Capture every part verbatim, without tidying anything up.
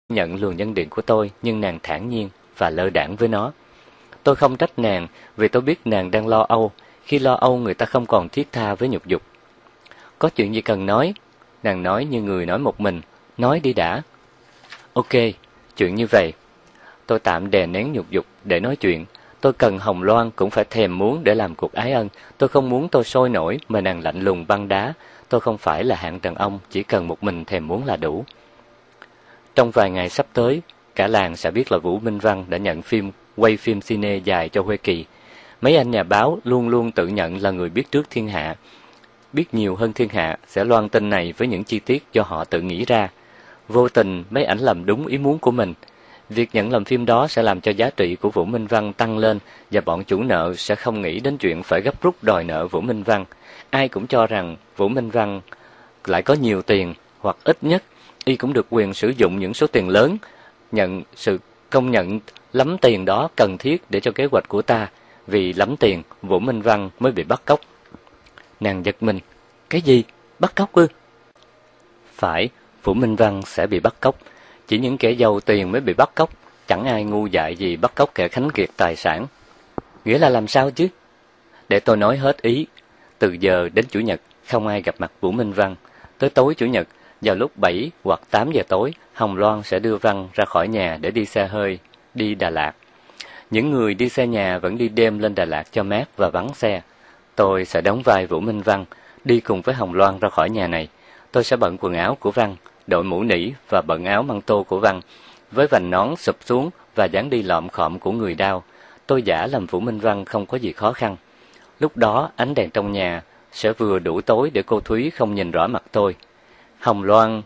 nhận luồng nhân điện của tôi, nhưng nàng thản nhiên và lơ đãng với nó. Tôi không trách nàng, vì tôi biết nàng đang lo âu. Khi lo âu, người ta không còn thiết tha với nhục dục. Có chuyện gì cần nói? Nàng nói như người nói một mình. Nói đi đã. Ok, chuyện như vậy. Tôi tạm đè nén nhục dục để nói chuyện. Tôi cần Hồng Loan cũng phải thèm muốn để làm cuộc ái ân. Tôi không muốn tôi sôi nổi mà nàng lạnh lùng băng đá. Tôi không phải là hạng đàn ông, chỉ cần một mình thèm muốn là đủ. Trong vài ngày sắp tới, cả làng sẽ biết là Vũ Minh Văn đã nhận phim, quay phim cine dài cho Huê Kỳ. Mấy anh nhà báo luôn luôn tự nhận là người biết trước thiên hạ. Biết nhiều hơn thiên hạ sẽ loan tin này với những chi tiết do họ tự nghĩ ra. Vô tình, mấy ảnh làm đúng ý muốn của mình. Việc nhận làm phim đó sẽ làm cho giá trị của Vũ Minh Văn tăng lên và bọn chủ nợ sẽ không nghĩ đến chuyện phải gấp rút đòi nợ Vũ Minh Văn. Ai cũng cho rằng Vũ Minh Văn lại có nhiều tiền, hoặc ít nhất y cũng được quyền sử dụng những số tiền lớn, nhận sự công nhận lắm tiền đó cần thiết để cho kế hoạch của ta. Vì lắm tiền, Vũ Minh Văn mới bị bắt cóc. Nàng giật mình. Cái gì? Bắt cóc ư? Phải, Vũ Minh Văn sẽ bị bắt cóc. Chỉ những kẻ giàu tiền mới bị bắt cóc. Chẳng ai ngu dại gì bắt cóc kẻ khánh kiệt tài sản. Nghĩa là làm sao chứ? Để tôi nói hết ý. Từ giờ đến Chủ nhật, không ai gặp mặt Vũ Minh Văn. Tới tối Chủ nhật, vào lúc bảy hoặc tám giờ tối, Hồng Loan sẽ đưa Văn ra khỏi nhà để đi xe hơi, đi Đà Lạt. Những người đi xe nhà vẫn đi đêm lên Đà Lạt cho mát và vắng xe. Tôi sẽ đóng vai Vũ Minh Văn, đi cùng với Hồng Loan ra khỏi nhà này. Tôi sẽ bận quần áo của Văn, đội mũ nỉ và bận áo măng tô của Văn, với vành nón sụp xuống và dáng đi lọm khọm của người đau. Tôi giả làm Vũ Minh Văn không có gì khó khăn. Lúc đó ánh đèn trong nhà sẽ vừa đủ tối để cô Thúy không nhìn rõ mặt tôi. Hồng Loan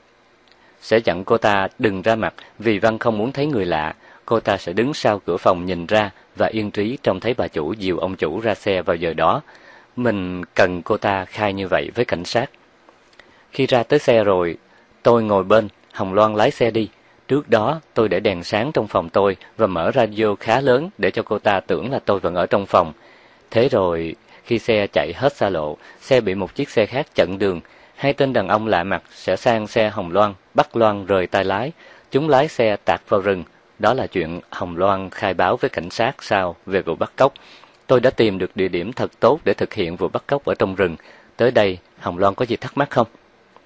sẽ dặn cô ta đừng ra mặt vì Văn không muốn thấy người lạ. Cô ta sẽ đứng sau cửa phòng nhìn ra và yên trí trông thấy bà chủ dìu ông chủ ra xe vào giờ đó. Mình cần cô ta khai như vậy với cảnh sát. Khi ra tới xe rồi, tôi ngồi bên, Hồng Loan lái xe đi. Trước đó, tôi để đèn sáng trong phòng tôi và mở radio khá lớn để cho cô ta tưởng là tôi vẫn ở trong phòng. Thế rồi, khi xe chạy hết xa lộ, xe bị một chiếc xe khác chặn đường. Hai tên đàn ông lạ mặt sẽ sang xe Hồng Loan, bắt Loan rời tay lái. Chúng lái xe tạt vào rừng. Đó là chuyện Hồng Loan khai báo với cảnh sát sau về vụ bắt cóc. Tôi đã tìm được địa điểm thật tốt để thực hiện vụ bắt cóc ở trong rừng. Tới đây, Hồng Loan có gì thắc mắc không?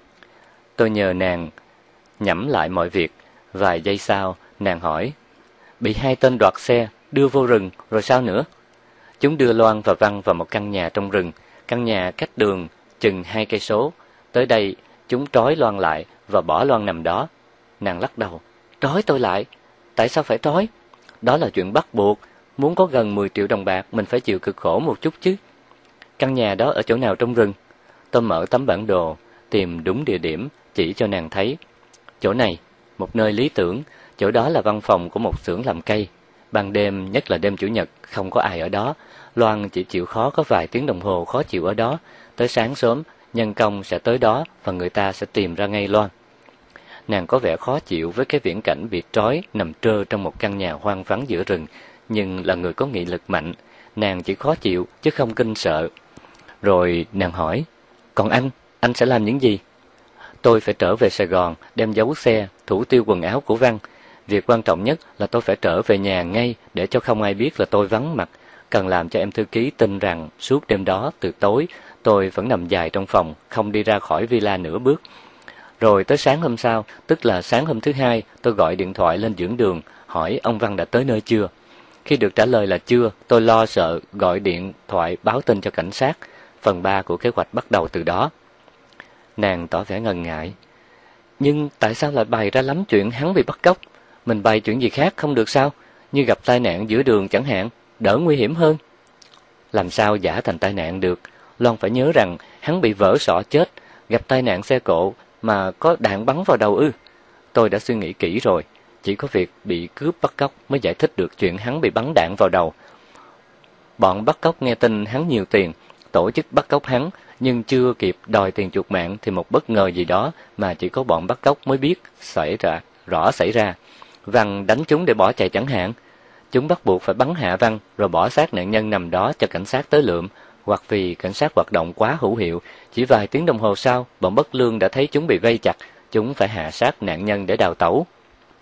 Tôi nhờ nàng nhẩm lại mọi việc. Vài giây sau, nàng hỏi, bị hai tên đoạt xe, đưa vô rừng, rồi sao nữa? Chúng đưa Loan và Văn vào một căn nhà trong rừng. Căn nhà cách đường chừng hai cây số. Tới đây, chúng trói Loan lại và bỏ Loan nằm đó. Nàng lắc đầu, trói tôi lại? Tại sao phải trói? Đó là chuyện bắt buộc. Muốn có gần mười triệu đồng bạc, mình phải chịu cực khổ một chút chứ. Căn nhà đó ở chỗ nào trong rừng? Tôi mở tấm bản đồ, tìm đúng địa điểm, chỉ cho nàng thấy. Chỗ này, một nơi lý tưởng. Chỗ đó là văn phòng của một xưởng làm cây. Ban đêm, nhất là đêm Chủ nhật, không có ai ở đó. Loan chỉ chịu khó có vài tiếng đồng hồ khó chịu ở đó. Tới sáng sớm, nhân công sẽ tới đó và người ta sẽ tìm ra ngay Loan. Nàng có vẻ khó chịu với cái viễn cảnh bị trói nằm trơ trong một căn nhà hoang vắng giữa rừng, nhưng là người có nghị lực mạnh. Nàng chỉ khó chịu chứ không kinh sợ. Rồi nàng hỏi, còn anh, anh sẽ làm những gì? Tôi phải trở về Sài Gòn, đem giấu xe, thủ tiêu quần áo của Văn. Việc quan trọng nhất là tôi phải trở về nhà ngay để cho không ai biết là tôi vắng mặt. Cần làm cho em thư ký tin rằng suốt đêm đó từ tối tôi vẫn nằm dài trong phòng, không đi ra khỏi villa nửa bước. Rồi tới sáng hôm sau, tức là sáng hôm thứ hai, tôi gọi điện thoại lên dưỡng đường, hỏi ông Văn đã tới nơi chưa. Khi được trả lời là chưa, tôi lo sợ gọi điện thoại báo tin cho cảnh sát. Phần ba của kế hoạch bắt đầu từ đó. Nàng tỏ vẻ ngần ngại. Nhưng tại sao lại bày ra lắm chuyện hắn bị bắt cóc? Mình bày chuyện gì khác không được sao? Như gặp tai nạn giữa đường chẳng hạn, đỡ nguy hiểm hơn. Làm sao giả thành tai nạn được? Loan phải nhớ rằng hắn bị vỡ sọ chết, gặp tai nạn xe cộ mà có đạn bắn vào đầu ư? Tôi đã suy nghĩ kỹ rồi, chỉ có việc bị cướp bắt cóc mới giải thích được chuyện hắn bị bắn đạn vào đầu. Bọn bắt cóc nghe tin hắn nhiều tiền, tổ chức bắt cóc hắn, nhưng chưa kịp đòi tiền chuộc mạng thì một bất ngờ gì đó mà chỉ có bọn bắt cóc mới biết xảy ra, rõ xảy ra. Văn đánh chúng để bỏ chạy chẳng hạn. Chúng bắt buộc phải bắn hạ Văn rồi bỏ xác nạn nhân nằm đó cho cảnh sát tới lượm, hoặc vì cảnh sát hoạt động quá hữu hiệu, chỉ vài tiếng đồng hồ sau, bọn bất lương đã thấy chúng bị vây chặt, chúng phải hạ sát nạn nhân để đào tẩu.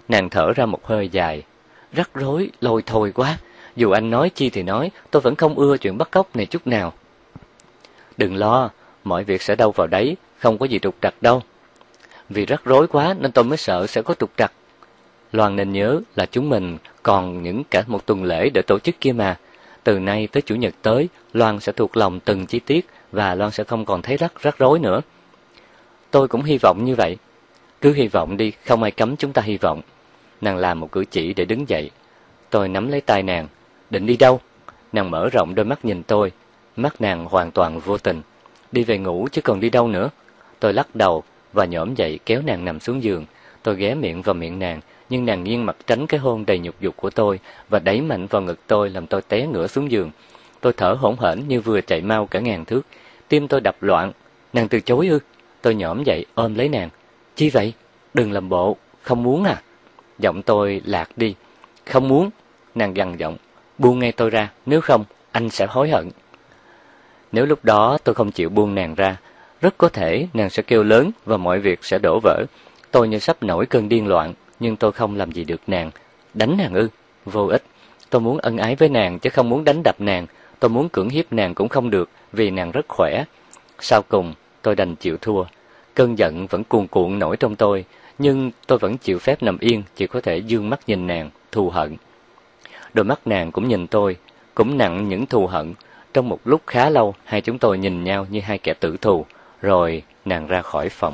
Nàng thở ra một hơi dài. Rắc rối, lôi thôi quá. Dù anh nói chi thì nói, tôi vẫn không ưa chuyện bắt cóc này chút nào. Đừng lo, mọi việc sẽ đâu vào đấy, không có gì trục trặc đâu. Vì rắc rối quá nên tôi mới sợ sẽ có trục trặc. Loan nên nhớ là chúng mình còn những cả một tuần lễ để tổ chức kia mà. Từ nay tới Chủ nhật tới, Loan sẽ thuộc lòng từng chi tiết và Loan sẽ không còn thấy rắc rắc rối nữa. Tôi cũng hy vọng như vậy. Cứ hy vọng đi, không ai cấm chúng ta hy vọng. Nàng làm một cử chỉ để đứng dậy. Tôi nắm lấy tay nàng. Định đi đâu? Nàng mở rộng đôi mắt nhìn tôi. Mắt nàng hoàn toàn vô tình. Đi về ngủ chứ còn đi đâu nữa. Tôi lắc đầu và nhổm dậy kéo nàng nằm xuống giường. Tôi ghé miệng vào miệng nàng, nhưng nàng nghiêng mặt tránh cái hôn đầy nhục dục của tôi và đẩy mạnh vào ngực tôi làm tôi té ngửa xuống giường. Tôi thở hổn hển như vừa chạy mau cả ngàn thước. Tim tôi đập loạn. Nàng từ chối ư? Tôi nhổm dậy ôm lấy nàng. Chi vậy? Đừng làm bộ. Không muốn à? Giọng tôi lạc đi. Không muốn. Nàng gằn giọng. Buông ngay tôi ra, nếu không anh sẽ hối hận. Nếu lúc đó tôi không chịu buông nàng ra, rất có thể nàng sẽ kêu lớn và mọi việc sẽ đổ vỡ. Tôi như sắp nổi cơn điên loạn, nhưng tôi không làm gì được nàng. Đánh nàng ư? Vô ích. Tôi muốn ân ái với nàng chứ không muốn đánh đập nàng. Tôi muốn cưỡng hiếp nàng cũng không được vì nàng rất khỏe. Sau cùng tôi đành chịu thua. Cơn giận vẫn cuồn cuộn nổi trong tôi, nhưng tôi vẫn chịu phép nằm yên, chỉ có thể dương mắt nhìn nàng, thù hận. Đôi mắt nàng cũng nhìn tôi, cũng nặng những thù hận. Trong một lúc khá lâu, hai chúng tôi nhìn nhau như hai kẻ tử thù, rồi nàng ra khỏi phòng.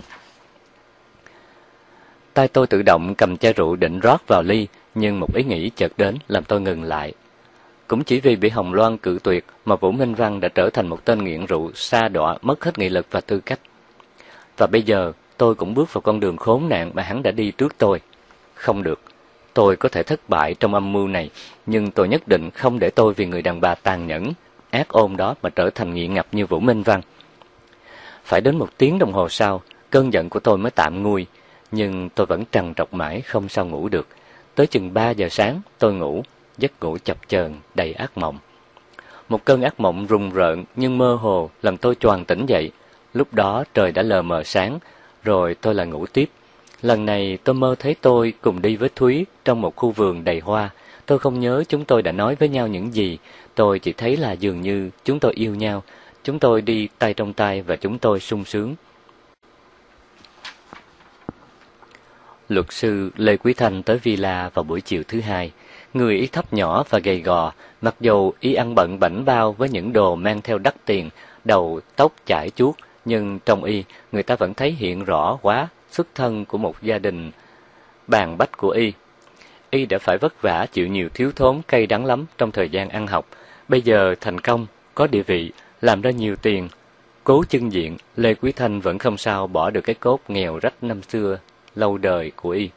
Tay tôi tự động cầm chai rượu định rót vào ly, nhưng một ý nghĩ chợt đến làm tôi ngừng lại. Cũng chỉ vì bị Hồng Loan cự tuyệt mà Vũ Minh Văn đã trở thành một tên nghiện rượu, sa đọa, mất hết nghị lực và tư cách. Và bây giờ tôi cũng bước vào con đường khốn nạn mà hắn đã đi trước tôi. Không được. Tôi có thể thất bại trong âm mưu này, nhưng tôi nhất định không để tôi vì người đàn bà tàn nhẫn, ác ôn đó mà trở thành nghiện ngập như Vũ Minh Văn. Phải đến một tiếng đồng hồ sau, cơn giận của tôi mới tạm nguôi, nhưng tôi vẫn trằn trọc mãi không sao ngủ được. Tới chừng ba giờ sáng, tôi ngủ, giấc ngủ chập chờn đầy ác mộng. Một cơn ác mộng rùng rợn nhưng mơ hồ làm tôi choàng tỉnh dậy. Lúc đó trời đã lờ mờ sáng, rồi tôi lại ngủ tiếp. Lần này tôi mơ thấy tôi cùng đi với Thúy trong một khu vườn đầy hoa. Tôi không nhớ chúng tôi đã nói với nhau những gì, tôi chỉ thấy là dường như chúng tôi yêu nhau. Chúng tôi đi tay trong tay và chúng tôi sung sướng. Luật sư Lê Quý Thanh tới villa vào buổi chiều thứ hai. Người y thấp nhỏ và gầy gò, mặc dù y ăn bận bảnh bao với những đồ mang theo đắt tiền, đầu tóc chải chuốt, nhưng trong y, người ta vẫn thấy hiện rõ quá xuất thân của một gia đình bàn bách của y. Y đã phải vất vả chịu nhiều thiếu thốn cay đắng lắm trong thời gian ăn học. Bây giờ thành công, có địa vị, làm ra nhiều tiền. Cố chưng diện, Lê Quý Thanh vẫn không sao bỏ được cái cốt nghèo rách năm xưa, lâu đời của y.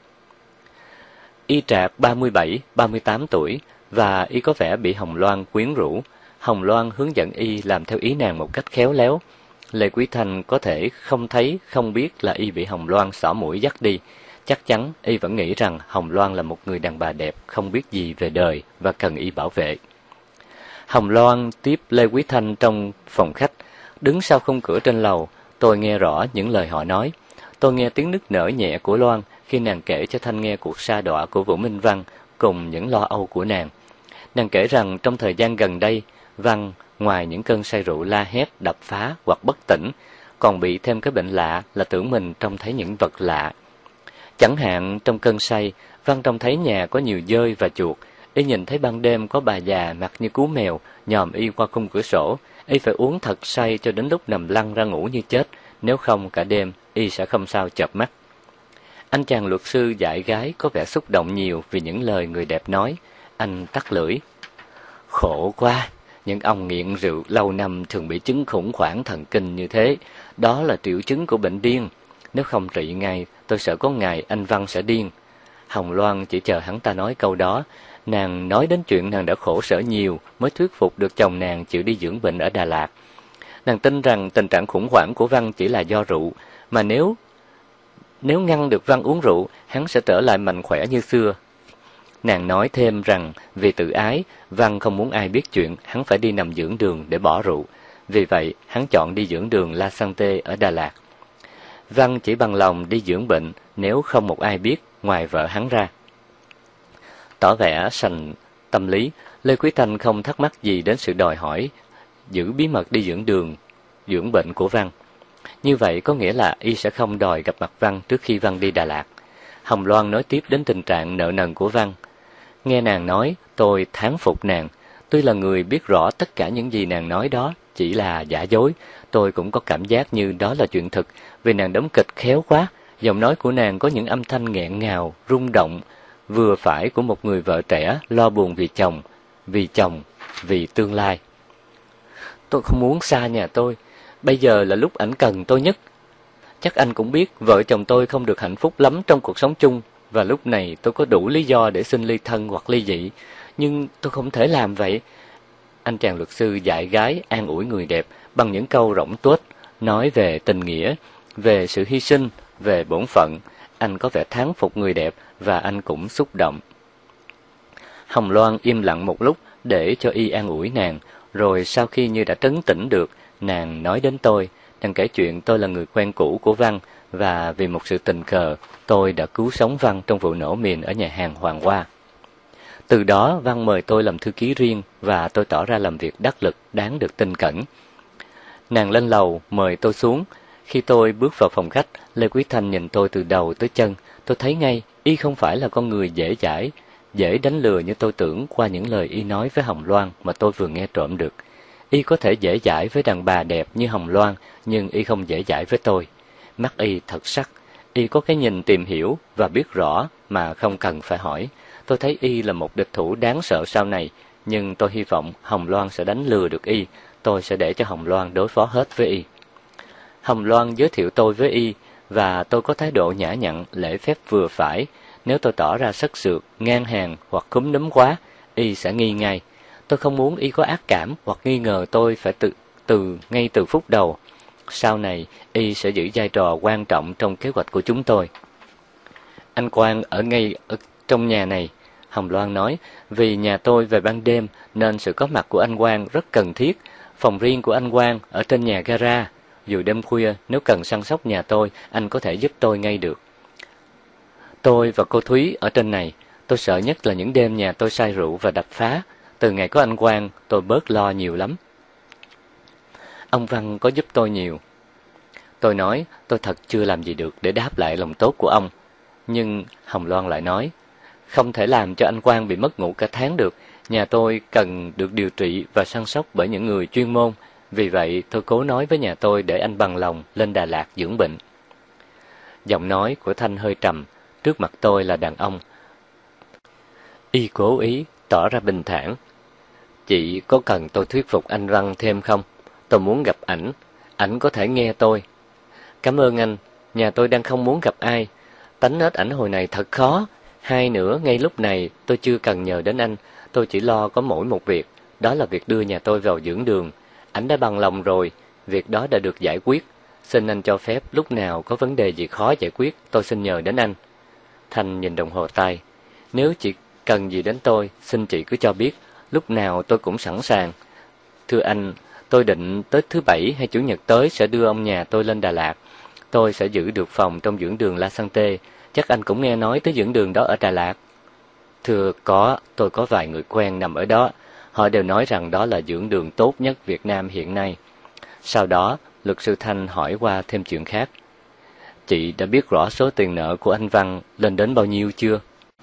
Y trạc ba mươi bảy, ba mươi tám tuổi, và y có vẻ bị Hồng Loan quyến rũ. Hồng Loan hướng dẫn y làm theo ý nàng một cách khéo léo. Lê Quý Thanh có thể không thấy, không biết là y bị Hồng Loan xỏ mũi dắt đi. Chắc chắn y vẫn nghĩ rằng Hồng Loan là một người đàn bà đẹp, không biết gì về đời và cần y bảo vệ. Hồng Loan tiếp Lê Quý Thanh trong phòng khách. Đứng sau khung cửa trên lầu, tôi nghe rõ những lời họ nói. Tôi nghe tiếng nức nở nhẹ của Loan khi nàng kể cho Thanh nghe cuộc sa đọa của Vũ Minh Văn cùng những lo âu của nàng. Nàng kể rằng trong thời gian gần đây, Văn ngoài những cơn say rượu la hét, đập phá hoặc bất tỉnh, còn bị thêm cái bệnh lạ là tưởng mình trông thấy những vật lạ. Chẳng hạn trong cơn say, Văn trông thấy nhà có nhiều dơi và chuột. Y nhìn thấy ban đêm có bà già mặt như cú mèo nhòm y qua khung cửa sổ. Y phải uống thật say cho đến lúc nằm lăn ra ngủ như chết, nếu không cả đêm y sẽ không sao chợp mắt. Anh chàng luật sư dạy gái có vẻ xúc động nhiều vì những lời người đẹp nói. Anh tắt lưỡi. Khổ quá, những ông nghiện rượu lâu năm thường bị chứng khủng hoảng thần kinh như thế. Đó là triệu chứng của bệnh điên. Nếu không trị ngay, tôi sợ có ngày anh Văn sẽ điên. Hồng Loan chỉ chờ hắn ta nói câu đó. Nàng nói đến chuyện nàng đã khổ sở nhiều mới thuyết phục được chồng nàng chịu đi dưỡng bệnh ở Đà Lạt. Nàng tin rằng tình trạng khủng hoảng của Văn chỉ là do rượu, mà nếu nếu ngăn được Văn uống rượu, hắn sẽ trở lại mạnh khỏe như xưa. Nàng nói thêm rằng vì tự ái, Văn không muốn ai biết chuyện hắn phải đi nằm dưỡng đường để bỏ rượu. Vì vậy, hắn chọn đi dưỡng đường La Santé ở Đà Lạt. Văn chỉ bằng lòng đi dưỡng bệnh nếu không một ai biết ngoài vợ hắn ra. Tỏ vẻ sành tâm lý, Lê Quý Thanh không thắc mắc gì đến sự đòi hỏi giữ bí mật đi dưỡng đường, dưỡng bệnh của Văn. Như vậy có nghĩa là y sẽ không đòi gặp mặt Văn trước khi Văn đi Đà Lạt. Hồng Loan nói tiếp đến tình trạng nợ nần của Văn. Nghe nàng nói, tôi thán phục nàng. Tuy là người biết rõ tất cả những gì nàng nói đó chỉ là giả dối, tôi cũng có cảm giác như đó là chuyện thực, vì nàng đóng kịch khéo quá. Giọng nói của nàng có những âm thanh nghẹn ngào, rung động, vừa phải của một người vợ trẻ lo buồn vì chồng, vì chồng, vì tương lai. Tôi không muốn xa nhà tôi, bây giờ là lúc ảnh cần tôi nhất. Chắc anh cũng biết vợ chồng tôi không được hạnh phúc lắm trong cuộc sống chung, và lúc này tôi có đủ lý do để xin ly thân hoặc ly dị, nhưng tôi không thể làm vậy. Anh chàng luật sư dạy gái an ủi người đẹp bằng những câu rỗng tuếch, nói về tình nghĩa, về sự hy sinh, về bổn phận. Anh có vẻ thán phục người đẹp và anh cũng xúc động. Hồng Loan im lặng một lúc để cho y an ủi nàng, rồi sau khi như đã trấn tĩnh được, nàng nói đến tôi. Nàng kể chuyện tôi là người quen cũ của Văn, và vì một sự tình cờ, tôi đã cứu sống Văn trong vụ nổ mìn ở nhà hàng Hoàng Hoa. Từ đó, Văn mời tôi làm thư ký riêng, và tôi tỏ ra làm việc đắc lực, đáng được tin cẩn. Nàng lên lầu, mời tôi xuống. Khi tôi bước vào phòng khách, Lê Quý Thanh nhìn tôi từ đầu tới chân. Tôi thấy ngay, y không phải là con người dễ dãi, dễ đánh lừa như tôi tưởng qua những lời y nói với Hồng Loan mà tôi vừa nghe trộm được. Y có thể dễ dãi với đàn bà đẹp như Hồng Loan, nhưng y không dễ dãi với tôi. Mắt y thật sắc, y có cái nhìn tìm hiểu và biết rõ mà không cần phải hỏi. Tôi thấy y là một địch thủ đáng sợ sau này, nhưng tôi hy vọng Hồng Loan sẽ đánh lừa được y. Tôi sẽ để cho Hồng Loan đối phó hết với y. Hồng Loan giới thiệu tôi với y, và tôi có thái độ nhã nhặn, lễ phép vừa phải. Nếu tôi tỏ ra sất sượt, ngang hàng hoặc cúm núm quá, y sẽ nghi ngay. Tôi không muốn y có ác cảm hoặc nghi ngờ tôi phải tự từ ngay từ phút đầu. Sau này, y sẽ giữ vai trò quan trọng trong kế hoạch của chúng tôi. Anh Quang ở ngay ở trong nhà này, Hồng Loan nói, vì nhà tôi về ban đêm nên sự có mặt của anh Quang rất cần thiết. Phòng riêng của anh Quang ở trên nhà gara. Dù đêm khuya, nếu cần săn sóc nhà tôi, anh có thể giúp tôi ngay được. Tôi và cô Thúy ở trên này. Tôi sợ nhất là những đêm nhà tôi say rượu và đập phá. Từ ngày có anh Quang, tôi bớt lo nhiều lắm. Ông Văn có giúp tôi nhiều. Tôi nói, tôi thật chưa làm gì được để đáp lại lòng tốt của ông. Nhưng Hồng Loan lại nói, không thể làm cho anh Quang bị mất ngủ cả tháng được. Nhà tôi cần được điều trị và săn sóc bởi những người chuyên môn. Vì vậy, tôi cố nói với nhà tôi để anh bằng lòng lên Đà Lạt dưỡng bệnh. Giọng nói của Thanh hơi trầm, trước mặt tôi là đàn ông. Y cố ý, tỏ ra bình thản. Chị có cần tôi thuyết phục anh Văn thêm không? Tôi muốn gặp ảnh, ảnh có thể nghe tôi. Cảm ơn anh, nhà tôi đang không muốn gặp ai. Tánh nết ảnh hồi này thật khó. Hai nữa, ngay lúc này tôi chưa cần nhờ đến anh. Tôi chỉ lo có mỗi một việc, đó là việc đưa nhà tôi vào dưỡng đường. Ảnh đã bằng lòng rồi, việc đó đã được giải quyết. Xin anh cho phép lúc nào có vấn đề gì khó giải quyết, tôi xin nhờ đến anh. Thanh nhìn đồng hồ tay. Nếu chị cần gì đến tôi, xin chị cứ cho biết, lúc nào tôi cũng sẵn sàng. Thưa anh, tôi định tới thứ Bảy hay Chủ nhật tới sẽ đưa ông nhà tôi lên Đà Lạt. Tôi sẽ giữ được phòng trong dưỡng đường La Santé. Chắc anh cũng nghe nói tới dưỡng đường đó ở Đà Lạt. Thưa có, tôi có vài người quen nằm ở đó. Họ đều nói rằng đó là dưỡng đường tốt nhất Việt Nam hiện nay. Sau đó, luật sư Thanh hỏi qua thêm chuyện khác. Chị đã biết rõ số tiền nợ của anh Văn lên đến bao nhiêu chưa?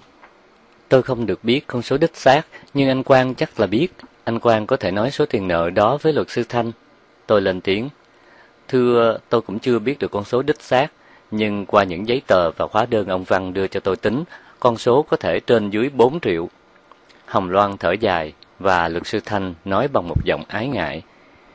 Tôi không được biết con số đích xác, nhưng anh Quang chắc là biết. Anh Quang có thể nói số tiền nợ đó với luật sư Thanh. Tôi lên tiếng. Thưa, tôi cũng chưa biết được con số đích xác, nhưng qua những giấy tờ và hóa đơn ông Văn đưa cho tôi tính, con số có thể trên dưới bốn triệu. Hồng Loan thở dài, và luật sư Thanh nói bằng một giọng ái ngại.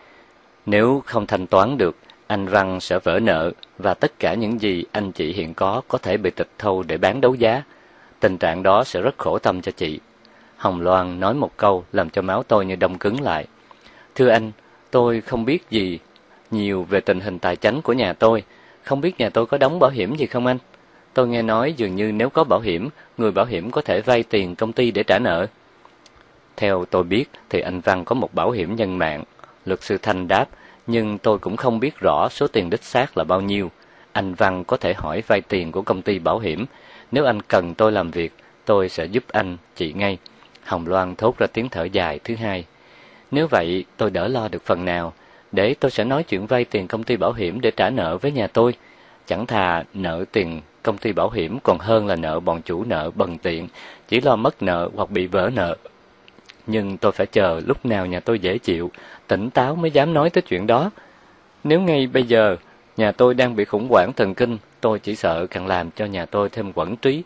Nếu không thanh toán được, anh Văn sẽ vỡ nợ, và tất cả những gì anh chị hiện có có thể bị tịch thu để bán đấu giá. Tình trạng đó sẽ rất khổ tâm cho chị. Hồng Loan nói một câu làm cho máu tôi như đông cứng lại. Thưa anh, tôi không biết gì nhiều về tình hình tài chánh của nhà tôi. Không biết nhà tôi có đóng bảo hiểm gì không anh? Tôi nghe nói dường như nếu có bảo hiểm, người bảo hiểm có thể vay tiền công ty để trả nợ. Theo tôi biết thì anh Văn có một bảo hiểm nhân mạng. Luật sư Thanh đáp, nhưng tôi cũng không biết rõ số tiền đích xác là bao nhiêu. Anh Văn có thể hỏi vay tiền của công ty bảo hiểm. Nếu anh cần tôi làm việc, tôi sẽ giúp anh, chị ngay. Hồng Loan thốt ra tiếng thở dài thứ hai. Nếu vậy, tôi đỡ lo được phần nào. Để tôi sẽ nói chuyện vay tiền công ty bảo hiểm để trả nợ với nhà tôi. Chẳng thà nợ tiền công ty bảo hiểm còn hơn là nợ bọn chủ nợ bần tiện, chỉ lo mất nợ hoặc bị vỡ nợ. Nhưng tôi phải chờ lúc nào nhà tôi dễ chịu, tỉnh táo mới dám nói tới chuyện đó. Nếu ngay bây giờ, nhà tôi đang bị khủng hoảng thần kinh, tôi chỉ sợ càng làm cho nhà tôi thêm quẫn trí.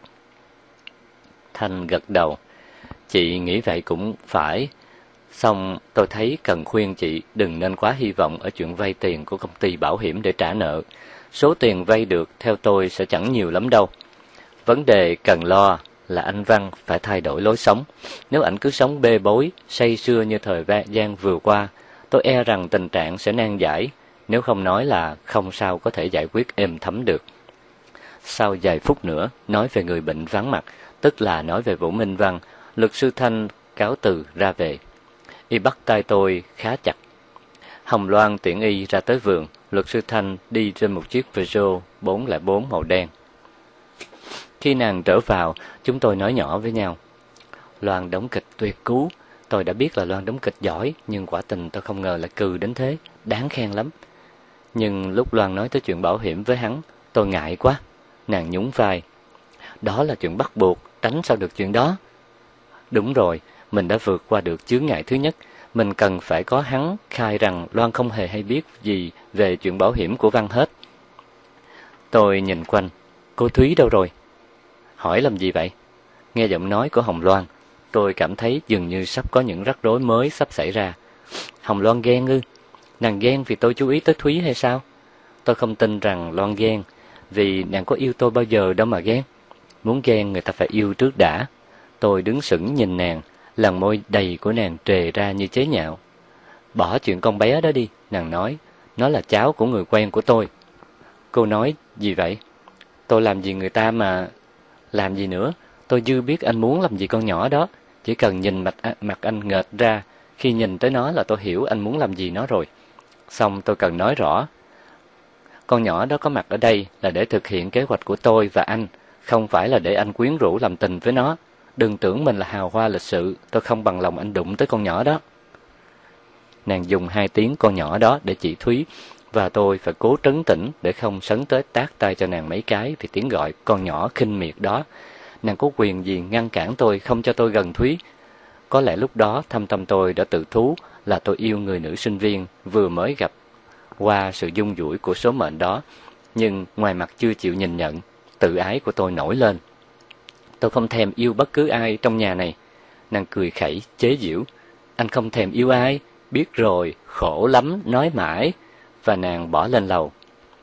Thanh gật đầu. Chị nghĩ vậy cũng phải. Xong tôi thấy cần khuyên chị đừng nên quá hy vọng ở chuyện vay tiền của công ty bảo hiểm để trả nợ. Số tiền vay được theo tôi sẽ chẳng nhiều lắm đâu. Vấn đề cần lo là anh Văn phải thay đổi lối sống. Nếu anh cứ sống bê bối, say sưa như thời gian vừa qua, tôi e rằng tình trạng sẽ nan giải, nếu không nói là không sao có thể giải quyết êm thấm được. Sau vài phút nữa, nói về người bệnh vắng mặt, tức là nói về Vũ Minh Văn, luật sư Thanh cáo từ ra về. Y bắt tay tôi khá chặt. Hồng Loan tiễn y ra tới vườn, luật sư Thanh đi trên một chiếc Peugeot bốn không bốn màu đen. Khi nàng trở vào, chúng tôi nói nhỏ với nhau. Loan đóng kịch tuyệt cú. Tôi đã biết là Loan đóng kịch giỏi, nhưng quả tình tôi không ngờ là cừ đến thế, đáng khen lắm. Nhưng lúc Loan nói tới chuyện bảo hiểm với hắn, tôi ngại quá. Nàng nhún vai. Đó là chuyện bắt buộc, tránh sao được chuyện đó. Đúng rồi, mình đã vượt qua được chướng ngại thứ nhất. Mình cần phải có hắn khai rằng Loan không hề hay biết gì về chuyện bảo hiểm của Văn hết. Tôi nhìn quanh. Cô Thúy đâu rồi? Hỏi làm gì vậy? Nghe giọng nói của Hồng Loan, tôi cảm thấy dường như sắp có những rắc rối mới sắp xảy ra. Hồng Loan ghen ư? Nàng ghen vì tôi chú ý tới Thúy hay sao? Tôi không tin rằng Loan ghen, vì nàng có yêu tôi bao giờ đâu mà ghen. Muốn ghen người ta phải yêu trước đã. Tôi đứng sững nhìn nàng, làn môi đầy của nàng trề ra như chế nhạo. Bỏ chuyện con bé đó đi, nàng nói. Nó là cháu của người quen của tôi. Cô nói gì vậy? Tôi làm gì người ta mà... Làm gì nữa? Tôi dư biết anh muốn làm gì con nhỏ đó. Chỉ cần nhìn mặt, mặt anh nghệt ra, khi nhìn tới nó là tôi hiểu anh muốn làm gì nó rồi. Xong tôi cần nói rõ. Con nhỏ đó có mặt ở đây là để thực hiện kế hoạch của tôi và anh, không phải là để anh quyến rũ làm tình với nó. Đừng tưởng mình là hào hoa lịch sự, tôi không bằng lòng anh đụng tới con nhỏ đó. Nàng dùng hai tiếng con nhỏ đó để chỉ Thúy, và tôi phải cố trấn tĩnh để không sấn tới tát tay cho nàng mấy cái vì tiếng gọi con nhỏ khinh miệt đó. Nàng có quyền gì ngăn cản tôi không cho tôi gần Thúy? Có lẽ lúc đó thâm tâm tôi đã tự thú là tôi yêu người nữ sinh viên vừa mới gặp qua sự dung dũi của số mệnh đó, nhưng ngoài mặt chưa chịu nhìn nhận. Tự ái của tôi nổi lên. Tôi không thèm yêu bất cứ ai trong nhà này. Nàng cười khẩy, chế giễu. Anh không thèm yêu ai? Biết rồi, khổ lắm, nói mãi. Và nàng bỏ lên lầu.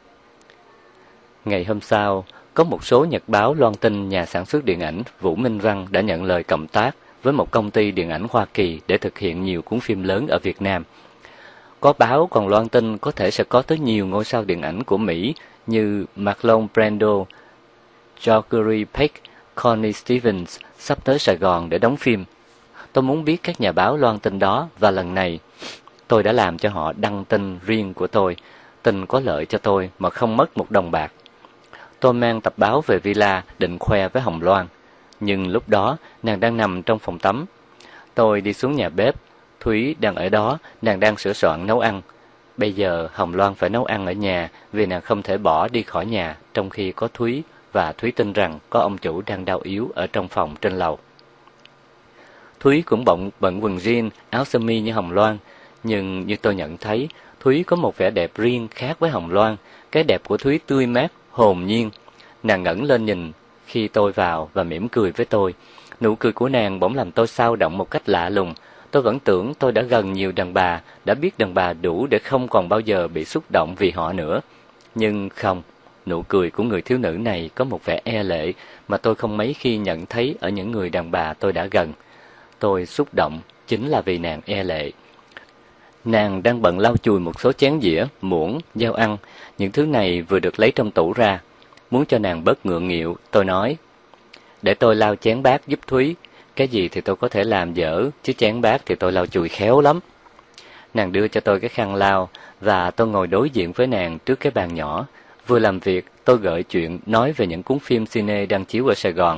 Ngày hôm sau, có một số nhật báo loan tin nhà sản xuất điện ảnh Vũ Minh Văn đã nhận lời cộng tác với một công ty điện ảnh Hoa Kỳ để thực hiện nhiều cuốn phim lớn ở Việt Nam. Có báo còn loan tin có thể sẽ có tới nhiều ngôi sao điện ảnh của Mỹ như Marlon Brando, Gregory Peck, Connie Stevens sắp tới Sài Gòn để đóng phim. Tôi muốn biết các nhà báo loan tin đó, và lần này tôi đã làm cho họ đăng tin riêng của tôi, tin có lợi cho tôi mà không mất một đồng bạc. Tôi mang tập báo về villa định khoe với Hồng Loan, nhưng lúc đó nàng đang nằm trong phòng tắm. Tôi đi xuống nhà bếp, Thúy đang ở đó, nàng đang sửa soạn nấu ăn. Bây giờ Hồng Loan phải nấu ăn ở nhà vì nàng không thể bỏ đi khỏi nhà trong khi có Thúy, và Thúy tin rằng có ông chủ đang đau yếu ở trong phòng trên lầu. Thúy cũng bận bận quần jean, áo sơ mi như Hồng Loan, nhưng như tôi nhận thấy, Thúy có một vẻ đẹp riêng khác với Hồng Loan. Cái đẹp của Thúy tươi mát, hồn nhiên. Nàng ngẩng lên nhìn khi tôi vào và mỉm cười với tôi. Nụ cười của nàng bỗng làm tôi xao động một cách lạ lùng. Tôi vẫn tưởng tôi đã gần nhiều đàn bà, đã biết đàn bà đủ để không còn bao giờ bị xúc động vì họ nữa. Nhưng không, nụ cười của người thiếu nữ này có một vẻ e lệ mà tôi không mấy khi nhận thấy ở những người đàn bà tôi đã gần. Tôi xúc động chính là vì nàng e lệ. Nàng đang bận lau chùi một số chén dĩa, muỗng, dao ăn. Những thứ này vừa được lấy trong tủ ra. Muốn cho nàng bớt ngượng nghịu, tôi nói: để tôi lau chén bát giúp Thúy. Cái gì thì tôi có thể làm dở, chứ chén bát thì tôi lau chùi khéo lắm. Nàng đưa cho tôi cái khăn lau, và tôi ngồi đối diện với nàng trước cái bàn nhỏ. Vừa làm việc, tôi gợi chuyện nói về những cuốn phim cine đang chiếu ở Sài Gòn.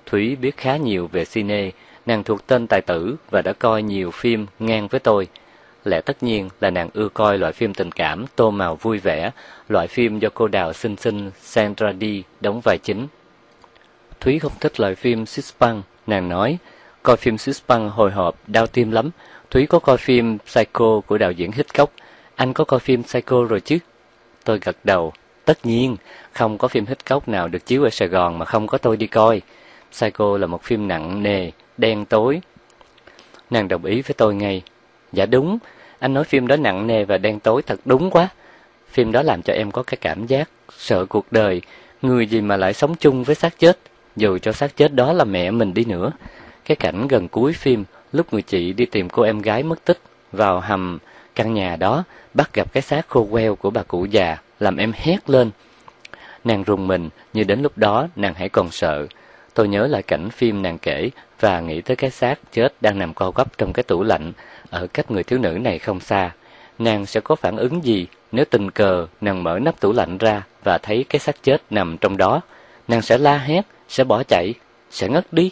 Thúy biết khá nhiều về cine, nàng thuộc tên tài tử và đã coi nhiều phim ngang với tôi. Lẽ tất nhiên là nàng ưa coi loại phim tình cảm, tô màu vui vẻ, loại phim do cô đào xinh xinh Sandra Dee đóng vai chính. Thúy không thích loại phim Sixpunk, nàng nói, coi phim Sixpunk hồi hộp, đau tim lắm. Thúy có coi phim Psycho của đạo diễn Hitchcock, anh có coi phim Psycho rồi chứ? Tôi gật đầu, tất nhiên, không có phim Hitchcock nào được chiếu ở Sài Gòn mà không có tôi đi coi. Psycho là một phim nặng nề, đen tối. Nàng đồng ý với tôi ngay. Dạ đúng, anh nói phim đó nặng nề và đen tối thật đúng quá. Phim đó làm cho em có cái cảm giác sợ cuộc đời, người gì mà lại sống chung với xác chết, dù cho xác chết đó là mẹ mình đi nữa. Cái cảnh gần cuối phim, lúc người chị đi tìm cô em gái mất tích vào hầm căn nhà đó, bắt gặp cái xác khô queo của bà cụ già, làm em hét lên. Nàng rùng mình, như đến lúc đó nàng hãy còn sợ. Tôi nhớ lại cảnh phim nàng kể và nghĩ tới cái xác chết đang nằm co quắp trong cái tủ lạnh ở cách người thiếu nữ này không xa. Nàng sẽ có phản ứng gì nếu tình cờ nàng mở nắp tủ lạnh ra và thấy cái xác chết nằm trong đó? Nàng sẽ la hét, sẽ bỏ chạy, sẽ ngất đi.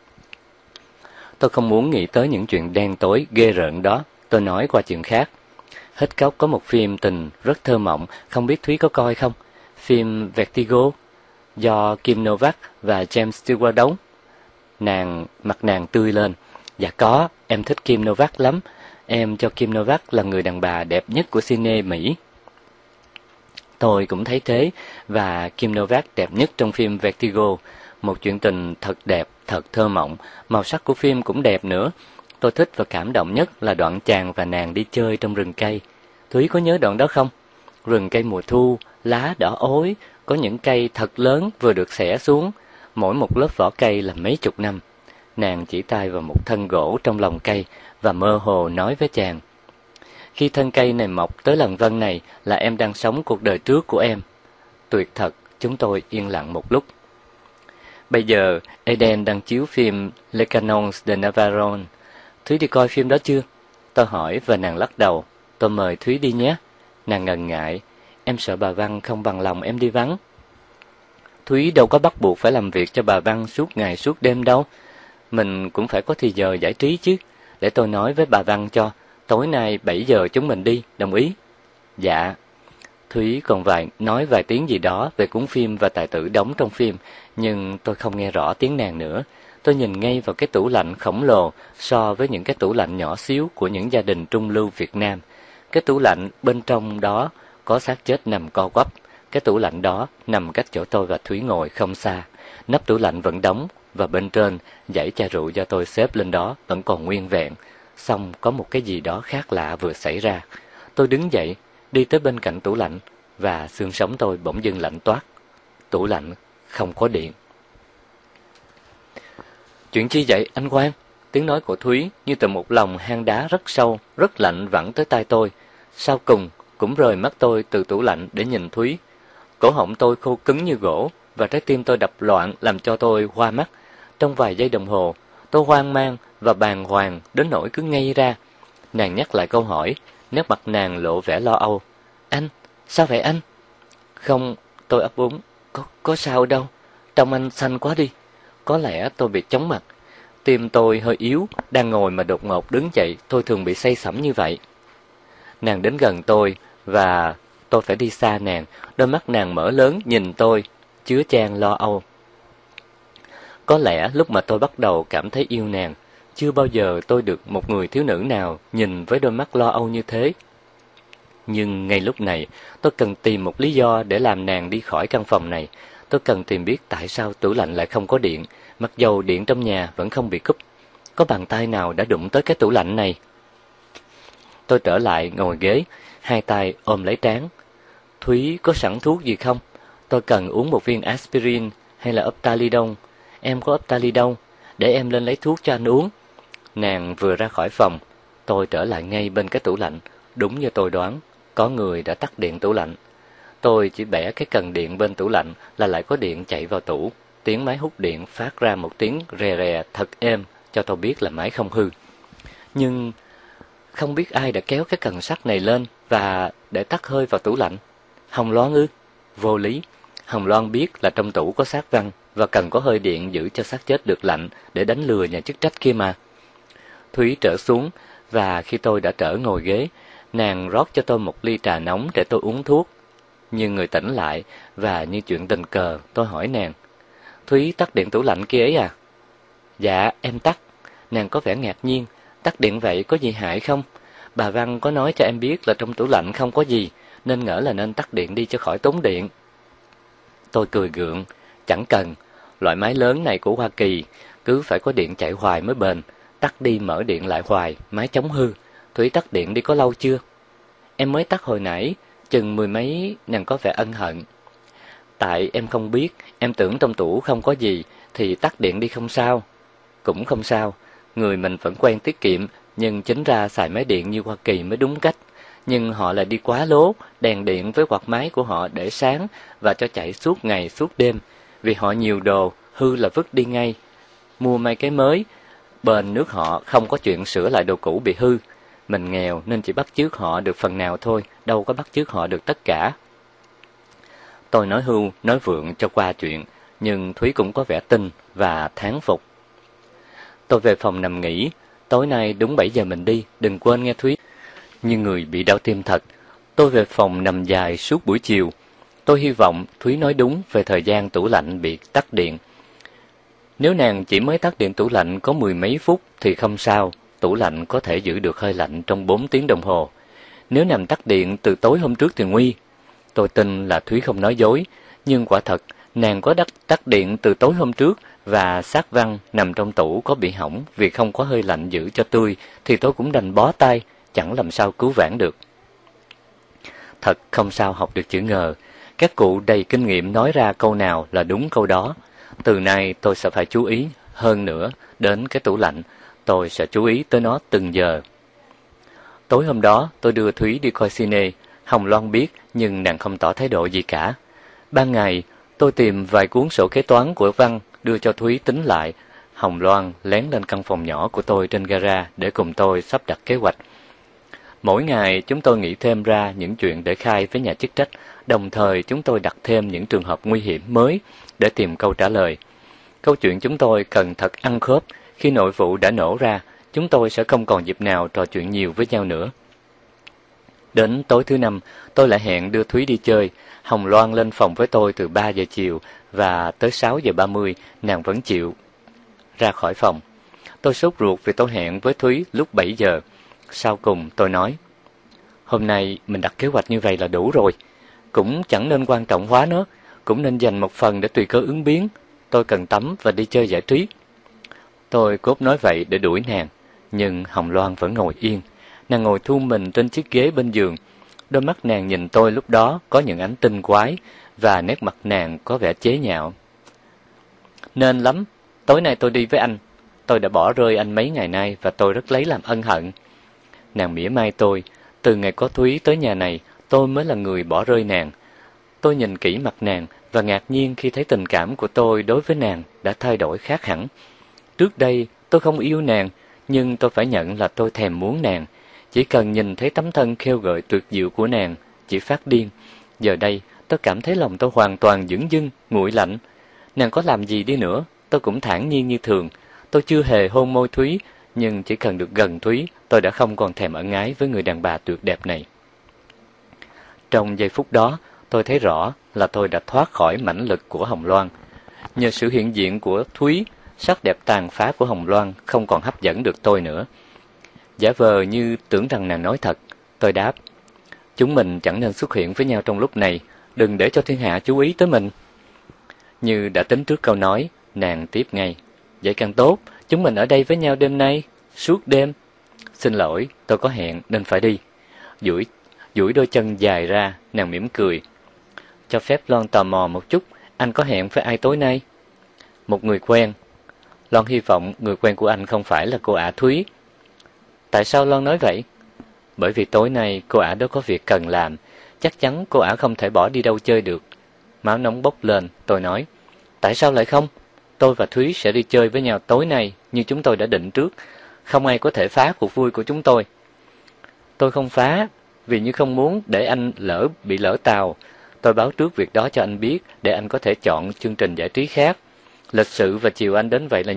Tôi không muốn nghĩ tới những chuyện đen tối, ghê rợn đó. Tôi nói qua chuyện khác. Hitchcock có một phim tình rất thơ mộng, không biết Thúy có coi không? Phim Vertigo, do Kim Novak và James Stewart đóng. Nàng, mặt nàng tươi lên. Dạ có, em thích Kim Novak lắm. Em cho Kim Novak là người đàn bà đẹp nhất của cine Mỹ. Tôi cũng thấy thế, và Kim Novak đẹp nhất trong phim Vertigo. Một chuyện tình thật đẹp, thật thơ mộng, màu sắc của phim cũng đẹp nữa. Tôi thích và cảm động nhất là đoạn chàng và nàng đi chơi trong rừng cây. Thúy có nhớ đoạn đó không? Rừng cây mùa thu, lá đỏ ối, có những cây thật lớn vừa được xẻ xuống, mỗi một lớp vỏ cây là mấy chục năm. Nàng chỉ tay vào một thân gỗ trong lòng cây và mơ hồ nói với chàng: khi thân cây này mọc tới lần vân này là em đang sống cuộc đời trước của em. Tuyệt thật. Chúng tôi yên lặng một lúc. Bây giờ Eden đang chiếu phim Les Canons de Navarone. Thúy đi coi phim đó chưa? Tôi hỏi và nàng lắc đầu. Tôi mời Thúy đi nhé. Nàng ngần ngại. Em sợ bà Văn không bằng lòng em đi vắng. Thúy đâu có bắt buộc phải làm việc cho bà Văn suốt ngày suốt đêm đâu. Mình cũng phải có thì giờ giải trí chứ. Để tôi nói với bà Văn cho. Tối nay bảy giờ chúng mình đi, đồng ý? Dạ. Thúy còn vài nói vài tiếng gì đó về cuốn phim và tài tử đóng trong phim, nhưng tôi không nghe rõ tiếng nàng nữa. Tôi nhìn ngay vào cái tủ lạnh khổng lồ so với những cái tủ lạnh nhỏ xíu của những gia đình trung lưu Việt Nam. Cái tủ lạnh bên trong đó có xác chết nằm co quắp. Cái tủ lạnh đó nằm cách chỗ tôi và Thúy ngồi không xa. Nắp tủ lạnh vẫn đóng và bên trên dãy chai rượu do tôi xếp lên đó vẫn còn nguyên vẹn. Xong có một cái gì đó khác lạ vừa xảy ra. Tôi đứng dậy, đi tới bên cạnh tủ lạnh và xương sống tôi bỗng dưng lạnh toát. Tủ lạnh không có điện. Chuyện chi vậy anh Quang? Tiếng nói của Thúy như từ một lòng hang đá rất sâu, rất lạnh vẳng tới tai tôi. Sau cùng cũng rời mắt tôi từ tủ lạnh để nhìn Thúy. Cổ họng tôi khô cứng như gỗ và trái tim tôi đập loạn làm cho tôi hoa mắt. Trong vài giây đồng hồ, tôi hoang mang và bàng hoàng đến nỗi cứ ngây ra. Nàng nhắc lại câu hỏi, nét mặt nàng lộ vẻ lo âu. Anh, sao vậy anh? Không, tôi ấp úng. Có, có sao đâu, trông anh xanh quá đi. Có lẽ tôi bị chóng mặt. Tim tôi hơi yếu, đang ngồi mà đột ngột đứng dậy, tôi thường bị say sẩm như vậy. Nàng đến gần tôi và tôi phải đi xa nàng. Đôi mắt nàng mở lớn nhìn tôi, chứa chan lo âu. Có lẽ lúc mà tôi bắt đầu cảm thấy yêu nàng, chưa bao giờ tôi được một người thiếu nữ nào nhìn với đôi mắt lo âu như thế. Nhưng ngay lúc này, tôi cần tìm một lý do để làm nàng đi khỏi căn phòng này. Tôi cần tìm biết tại sao tủ lạnh lại không có điện, mặc dầu điện trong nhà vẫn không bị cúp. Có bàn tay nào đã đụng tới cái tủ lạnh này? Tôi trở lại ngồi ghế, hai tay ôm lấy trán. Thúy có sẵn thuốc gì không? Tôi cần uống một viên aspirin hay là Optalidon. Em có Optalidon, để em lên lấy thuốc cho anh uống. Nàng vừa ra khỏi phòng, tôi trở lại ngay bên cái tủ lạnh. Đúng như tôi đoán, có người đã tắt điện tủ lạnh. Tôi chỉ bẻ cái cần điện bên tủ lạnh là lại có điện chạy vào tủ. Tiếng máy hút điện phát ra một tiếng rè rè thật êm, cho tôi biết là máy không hư. Nhưng không biết ai đã kéo cái cần sắt này lên và để tắt hơi vào tủ lạnh. Hồng Loan ư? Vô lý. Hồng Loan biết là trong tủ có xác Văn, và cần có hơi điện giữ cho xác chết được lạnh để đánh lừa nhà chức trách kia mà. Thúy trở xuống, và khi tôi đã trở ngồi ghế, nàng rót cho tôi một ly trà nóng để tôi uống thuốc. Như người tỉnh lại, và như chuyện tình cờ, tôi hỏi nàng: Thúy tắt điện tủ lạnh kia ấy à? Dạ, em tắt. Nàng có vẻ ngạc nhiên: Tắt điện vậy có gì hại không? Bà Văn có nói cho em biết là trong tủ lạnh không có gì, nên ngỡ là nên tắt điện đi cho khỏi tốn điện. Tôi cười gượng: Chẳng cần, loại máy lớn này của Hoa Kỳ, cứ phải có điện chạy hoài mới bền, tắt đi mở điện lại hoài, máy chống hư. Thúy tắt điện đi có lâu chưa? Em mới tắt hồi nãy, chừng mười mấy. Nàng có vẻ ân hận. Tại em không biết, em tưởng trong tủ không có gì, thì tắt điện đi không sao. Cũng không sao, người mình vẫn quen tiết kiệm, nhưng chính ra xài máy điện như Hoa Kỳ mới đúng cách. Nhưng họ lại đi quá lố, đèn điện với quạt máy của họ để sáng và cho chạy suốt ngày suốt đêm. Vì họ nhiều đồ, hư là vứt đi ngay. Mua mấy cái mới, bên nước họ không có chuyện sửa lại đồ cũ bị hư. Mình nghèo nên chỉ bắt chước họ được phần nào thôi, đâu có bắt chước họ được tất cả. Tôi nói hưu, nói vượng cho qua chuyện, nhưng Thúy cũng có vẻ tin và thán phục. Tôi về phòng nằm nghỉ. Tối nay đúng bảy giờ mình đi, đừng quên nghe Thúy. Như người bị đau tim thật, tôi về phòng nằm dài suốt buổi chiều. Tôi hy vọng Thúy nói đúng về thời gian tủ lạnh bị tắt điện. Nếu nàng chỉ mới tắt điện tủ lạnh có mười mấy phút thì không sao, tủ lạnh có thể giữ được hơi lạnh trong bốn tiếng đồng hồ. Nếu nàng tắt điện từ tối hôm trước thì nguy. Tôi tin là Thúy không nói dối, nhưng quả thật nàng có đắt tắt điện từ tối hôm trước, và xác Văn nằm trong tủ có bị hỏng vì không có hơi lạnh giữ cho tươi, thì tôi cũng đành bó tay, chẳng làm sao cứu vãn được. Thật không sao học được chữ ngờ. Các cụ đầy kinh nghiệm nói ra câu nào là đúng câu đó. Từ nay tôi sẽ phải chú ý hơn nữa đến cái tủ lạnh. Tôi sẽ chú ý tới nó từng giờ. Tối hôm đó tôi đưa Thúy đi coi cine. Hồng Loan biết, nhưng nàng không tỏ thái độ gì cả. Ban ngày tôi tìm vài cuốn sổ kế toán của Văn đưa cho Thúy tính lại. Hồng Loan lén lên căn phòng nhỏ của tôi trên gara để cùng tôi sắp đặt kế hoạch. Mỗi ngày chúng tôi nghĩ thêm ra những chuyện để khai với nhà chức trách, đồng thời chúng tôi đặt thêm những trường hợp nguy hiểm mới để tìm câu trả lời. Câu chuyện chúng tôi cần thật ăn khớp. Khi nội vụ đã nổ ra, chúng tôi sẽ không còn dịp nào trò chuyện nhiều với nhau nữa. Đến tối thứ năm, tôi lại hẹn đưa Thúy đi chơi. Hồng Loan lên phòng với tôi từ ba giờ chiều, và tới sáu giờ ba mươi, nàng vẫn chịu ra khỏi phòng. Tôi sốt ruột vì tôi hẹn với Thúy lúc bảy giờ. Sau cùng tôi nói: Hôm nay mình đặt kế hoạch như vậy là đủ rồi. Cũng chẳng nên quan trọng hóa nó, cũng nên dành một phần để tùy cơ ứng biến. Tôi cần tắm và đi chơi giải trí. Tôi cốt nói vậy để đuổi nàng, nhưng Hồng Loan vẫn ngồi yên. Nàng ngồi thu mình trên chiếc ghế bên giường. Đôi mắt nàng nhìn tôi lúc đó có những ánh tinh quái, và nét mặt nàng có vẻ chế nhạo. Nên lắm, tối nay tôi đi với anh. Tôi đã bỏ rơi anh mấy ngày nay và tôi rất lấy làm ân hận. Nàng mỉa mai tôi. Từ ngày có Thúy tới nhà này, tôi mới là người bỏ rơi nàng. Tôi nhìn kỹ mặt nàng và ngạc nhiên khi thấy tình cảm của tôi đối với nàng đã thay đổi khác hẳn. Trước đây tôi không yêu nàng, nhưng tôi phải nhận là tôi thèm muốn nàng. Chỉ cần nhìn thấy tấm thân khêu gợi tuyệt diệu của nàng, chỉ phát điên. Giờ đây tôi cảm thấy lòng tôi hoàn toàn dửng dưng, nguội lạnh. Nàng có làm gì đi nữa, tôi cũng thản nhiên như thường. Tôi chưa hề hôn môi Thúy, nhưng chỉ cần được gần Thúy, tôi đã không còn thèm ẩn ái với người đàn bà tuyệt đẹp này. Trong giây phút đó, tôi thấy rõ là tôi đã thoát khỏi mãnh lực của Hồng Loan. Nhờ sự hiện diện của Thúy, sắc đẹp tàn phá của Hồng Loan không còn hấp dẫn được tôi nữa. Giả vờ như tưởng rằng nàng nói thật, tôi đáp: Chúng mình chẳng nên xuất hiện với nhau trong lúc này, đừng để cho thiên hạ chú ý tới mình. Như đã tính trước câu nói, nàng tiếp ngay: Vậy càng tốt, chúng mình ở đây với nhau đêm nay, suốt đêm. Xin lỗi, tôi có hẹn nên phải đi. Duỗi, duỗi đôi chân dài ra, nàng mỉm cười: Cho phép Loan tò mò một chút, anh có hẹn với ai tối nay? Một người quen. Loan hy vọng người quen của anh không phải là cô ả Thúy. Tại sao Loan nói vậy? Bởi vì tối nay cô ả đó có việc cần làm, chắc chắn cô ả không thể bỏ đi đâu chơi được. Máu nóng bốc lên, tôi nói: Tại sao lại không? Tôi và Thúy sẽ đi chơi với nhau tối nay như chúng tôi đã định trước. Không ai có thể phá cuộc vui của chúng tôi. Tôi không phá, vì như không muốn để anh lỡ bị lỡ tàu. Tôi báo trước việc đó cho anh biết để anh có thể chọn chương trình giải trí khác. Lịch sự và chiều anh đến vậy là